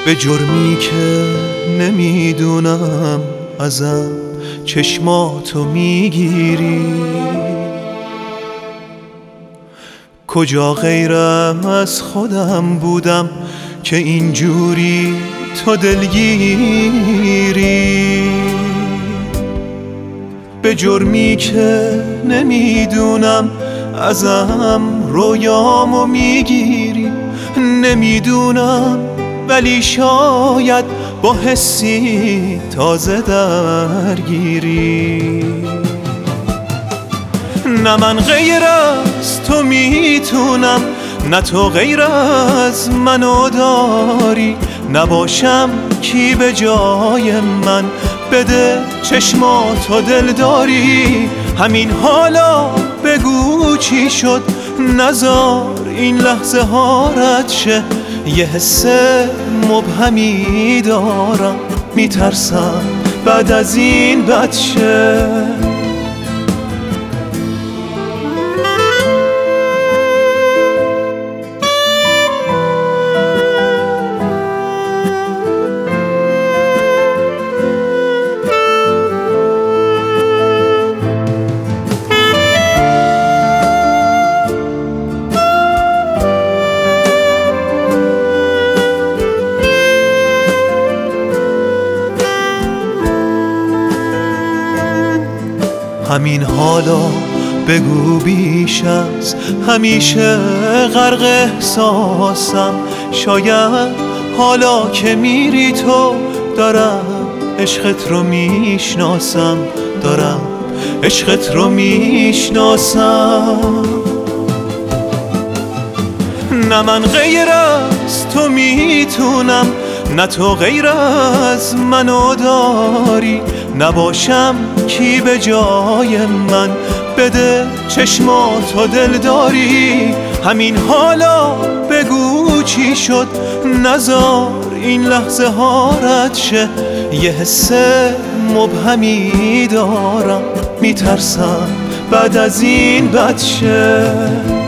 به جرمی که نمیدونم ازم چشماتو میگیری. کجا غیرم از خودم بودم که اینجوری تو دلگیری. به جرمی که نمیدونم ازم رویامو میگیری. نمیدونم ولی شاید با حسی تازه درگیری. نه من غیر از تو میتونم، نه تو غیر از منو داری. نباشم کی به جای من، بده چشماتو دل داری. همین حالا بگو چی شد، نذار این لحظه ها رد شه. یه حس مبهمی دارم، میترسم بعد از این بد شه. همین حالا بگو بیش از همیشه غرق احساسم. شاید حالا که میری تو دارم عشقت رو میشناسم، دارم عشقت رو میشناسم. نه من غیر از تو میتونم، نه تو غیر از منو داری. نباشم کی به جای من، بده چشماتو دل داری. همین حالا بگو چی شد، نذار این لحظه ها رد شه. یه حس مبهمی دارم، میترسم بعد از این بد شه.